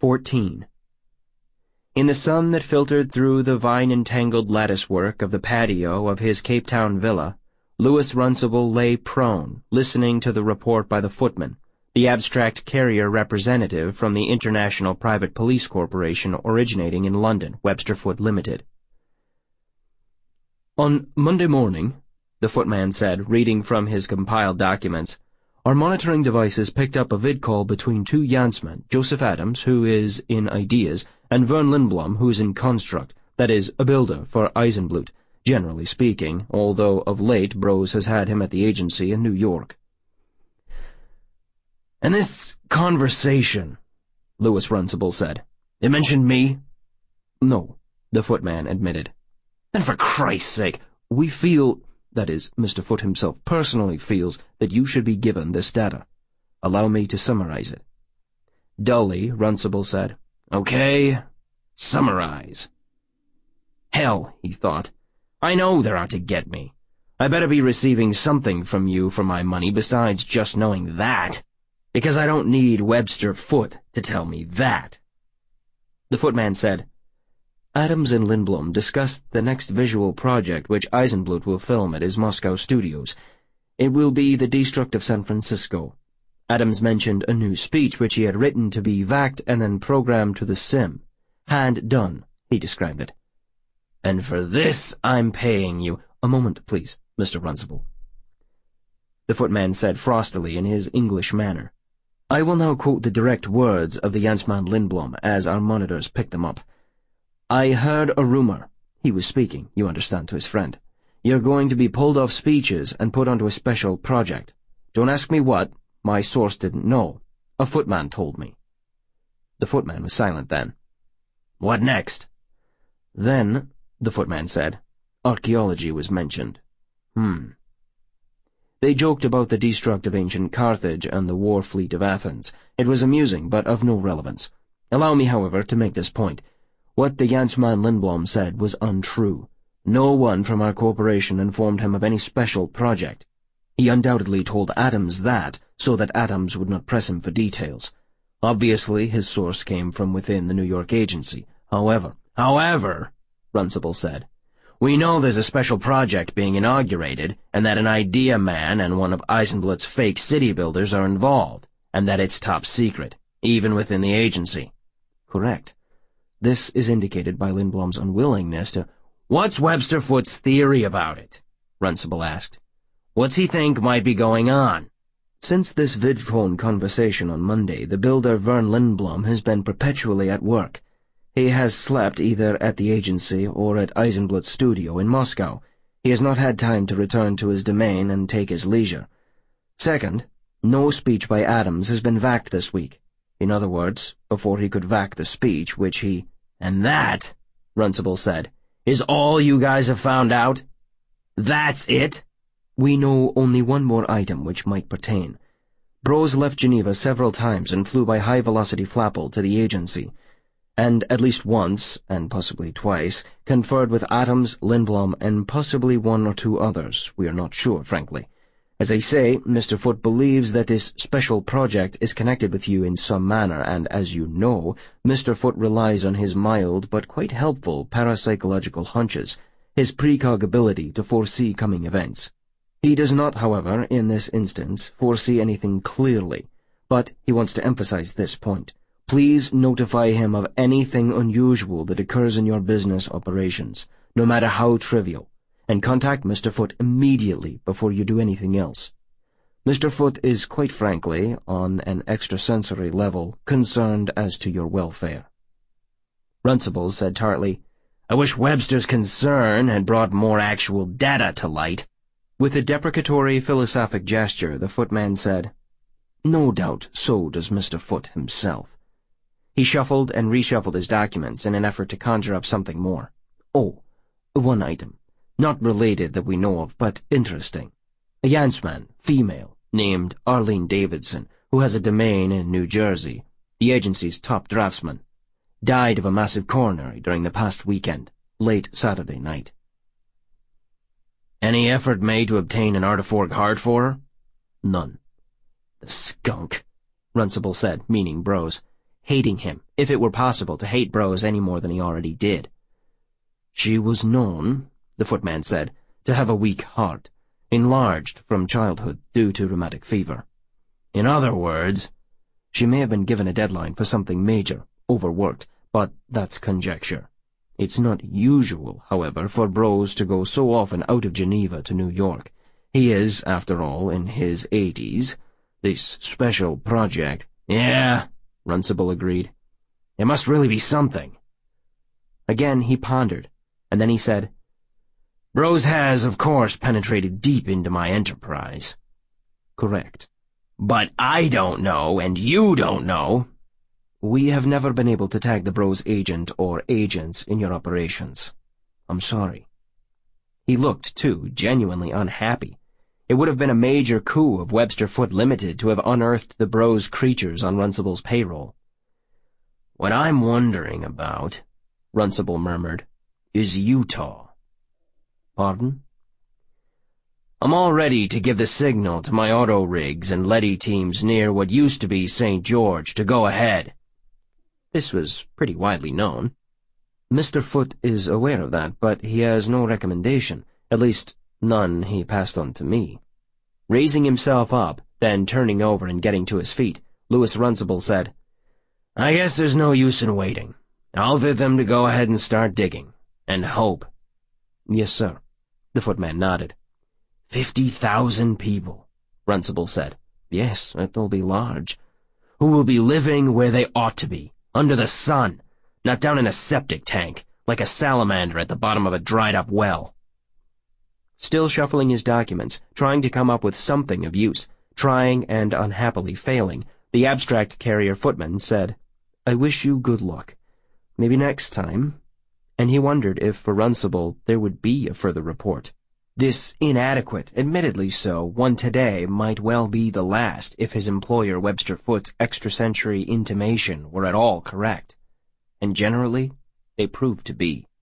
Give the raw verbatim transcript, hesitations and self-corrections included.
fourteen. In the sun that filtered through the vine-entangled latticework of the patio of his Cape Town villa, Louis Runcible lay prone, listening to the report by the footman, the abstract carrier representative from the International Private Police Corporation originating in London, Webster Foote Limited. On Monday morning, the footman said, reading from his compiled documents, our monitoring devices picked up a vid call between two Yansmen, Joseph Adams, who is in Ideas, and Vern Lindblom, who is in Construct, that is, a builder for Eisenblut, generally speaking, although of late Brose has had him at the agency in New York. And this conversation, Louis Runcible said, it mentioned me? No, the footman admitted. Then for Christ's sake, we feel, that is, Mister Foote himself personally feels, that you should be given this data. Allow me to summarize it. Dully, Runcible said, Okay, summarize. Hell, he thought. I know they're out to get me. I better be receiving something from you for my money besides just knowing that, because I don't need Webster Foote to tell me that. The footman said, Adams and Lindblom discussed the next visual project which Eisenblut will film at his Moscow studios. It will be the Destruct of San Francisco. Adams mentioned a new speech which he had written to be vacked and then programmed to the sim. Hand done, he described it. And for this I'm paying you. A moment, please, Mister Runcible. The footman said frostily in his English manner. I will now quote the direct words of the Yansman Lindblom as our monitors pick them up. I heard a rumor. He was speaking, you understand, to his friend. You're going to be pulled off speeches and put onto a special project. Don't ask me what. My source didn't know. A footman told me. The footman was silent then. What next? Then, the footman said, archaeology was mentioned. Hmm. They joked about the destruct of ancient Carthage and the war fleet of Athens. It was amusing, but of no relevance. Allow me, however, to make this point. What the Yansman Lindblom said was untrue. No one from our corporation informed him of any special project. He undoubtedly told Adams that, so that Adams would not press him for details. Obviously, his source came from within the New York agency. However, however, Runcible said, we know there's a special project being inaugurated, and that an idea man and one of Eisenblut's fake city builders are involved, and that it's top secret, even within the agency. Correct. This is indicated by Lindblom's unwillingness to— What's Webster Foote's theory about it? Runcible asked. What's he think might be going on? Since this vidphone conversation on Monday, the builder Vern Lindblom has been perpetually at work. He has slept either at the agency or at Eisenblut's studio in Moscow. He has not had time to return to his domain and take his leisure. Second, no speech by Adams has been vacked this week. In other words, before he could vac the speech which he— And that, Runcible said, is all you guys have found out? That's it? We know only one more item which might pertain. Brose left Geneva several times and flew by high-velocity flapple to the agency, and at least once, and possibly twice, conferred with Adams, Lindblom, and possibly one or two others. We are not sure, frankly. As I say, Mister Foote believes that this special project is connected with you in some manner, and as you know, Mister Foote relies on his mild but quite helpful parapsychological hunches, his precog ability to foresee coming events. He does not, however, in this instance, foresee anything clearly, but he wants to emphasize this point. Please notify him of anything unusual that occurs in your business operations, no matter how trivial, and contact Mister Foote immediately before you do anything else. Mister Foote is, quite frankly, on an extrasensory level, concerned as to your welfare. Runcible said tartly, I wish Webster's concern had brought more actual data to light. With a deprecatory philosophic gesture, the footman said, No doubt so does Mister Foote himself. He shuffled and reshuffled his documents in an effort to conjure up something more. Oh, one item. Not related that we know of, but interesting. A Yansman, female, named Arlene Davidson, who has a domain in New Jersey, the agency's top draftsman, died of a massive coronary during the past weekend, late Saturday night. Any effort made to obtain an artifork heart for her? None. The skunk, Runcible said, meaning Brose. hating him, if it were possible to hate Brose any more than he already did. "She was known," the footman said, "to have a weak heart, enlarged from childhood due to rheumatic fever. In other words, she may have been given a deadline for something major, overworked, but that's conjecture. It's not usual, however, for Brose to go so often out of Geneva to New York. He is, after all, in his eighties. This special project—" "Yeah," Runcible agreed. "It must really be something." Again he pondered, and then he said, "Brose has, of course, penetrated deep into my enterprise." "Correct." "But I don't know, and you don't know." "We have never been able to tag the Brose agent or agents in your operations. I'm sorry." He looked, too, genuinely unhappy. It would have been a major coup of Webster Foote Limited to have unearthed the Brose creatures on Runcible's payroll. "What I'm wondering about," Runcible murmured, "is Utah." "Pardon?" "I'm all ready to give the signal to my auto rigs and Letty teams near what used to be Saint George to go ahead." This was pretty widely known. "Mister Foote is aware of that, but he has no recommendation, at least none he passed on to me." Raising himself up, then turning over and getting to his feet, Louis Runcible said, "I guess there's no use in waiting. I'll bid them to go ahead and start digging. And hope." "Yes, sir." The footman nodded. Fifty thousand people," Runcible said. "Yes, it'll be large." "Who will be living where they ought to be, under the sun, not down in a septic tank, like a salamander at the bottom of a dried-up well." Still shuffling his documents, trying to come up with something of use, trying and unhappily failing, the abstract carrier footman said, "I wish you good luck. Maybe next time." And he wondered if for Runcible there would be a further report. This inadequate, admittedly so, one today might well be the last if his employer Webster Foote's extrasensory intimation were at all correct. And generally, they proved to be.